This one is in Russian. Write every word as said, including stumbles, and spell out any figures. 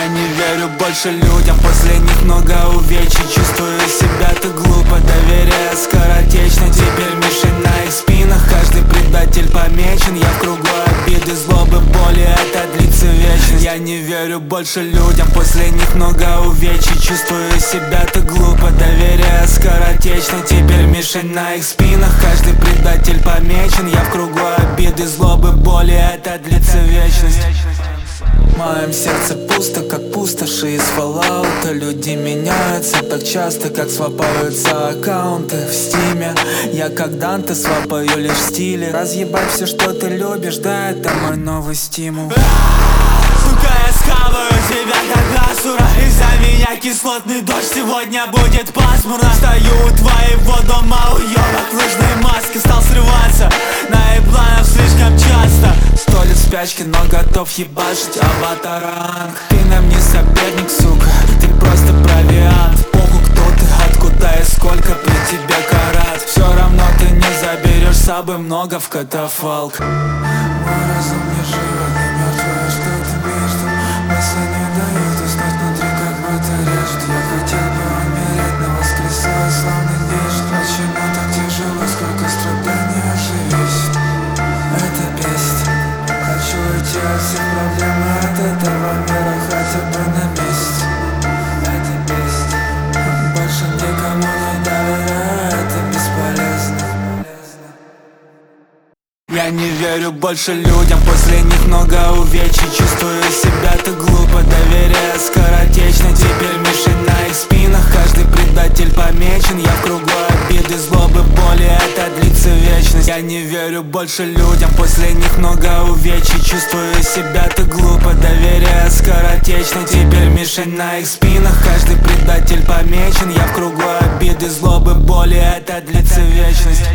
не верю больше людям, после них много увечий. Чувствую себя так глупо, доверие скоротечно. Теперь мишень на их спинах, каждый предатель помечен. Я в кругу обиды, злобы, боли, это длится вечность. Я не верю больше людям, после них много увечий. Чувствую себя так глупо, доверие скоротечно. Теперь мишень на их спинах, каждый предатель помечен. Я в кругу обиды, злобы, боли, это длится вечность. В моем сердце пусто, как пустоши из Fallout. Люди меняются так часто, как свапаются аккаунты в стиме. Я как Данте свапаю лишь в стиле. Разъебать все, что ты любишь, да, это мой новый стимул. Сука, я схаваю тебя как асура. Из-за меня кислотный дождь, сегодня будет пасмурно. Стою у твоего дома, уёбок в лыжной маске. Стал срываться на ебланов слишком часто. Сто лет в спячке, но готов ебашить аватаранг. Ты нам не соперник, сука, ты просто провиант. Похуй кто ты, откуда и сколько при тебе карат. Все равно ты не заберешь с собой много в катафалк. Мой разум не живет, не мертвое что-то между. Мысли не дают уснуть внутри, как будто режет. Я хотел бы умереть, но воскресаю славный нежд. Почему так тяжело, сколько страданий оживись. Это бесит. Хочу уйти от всех проблем, от этого мира хотя бы на месяц. Это бесит. Больше никому не доверяю, это бесполезно. Я не верю больше людям, после них много увечий. Чувствую себя так глупо, доверие скоротечно. Теперь мишень на их спинах, каждый предатель помечен. Я в кругу обиды, злобы, боли, это длится вечность. Я не верю больше людям, после них много увечий. Чувствую себя так глупо, доверие скоротечно. Теперь мишень на их спинах, каждый предатель помечен. Я в кругу обиды, злобы, боли, это длится вечность.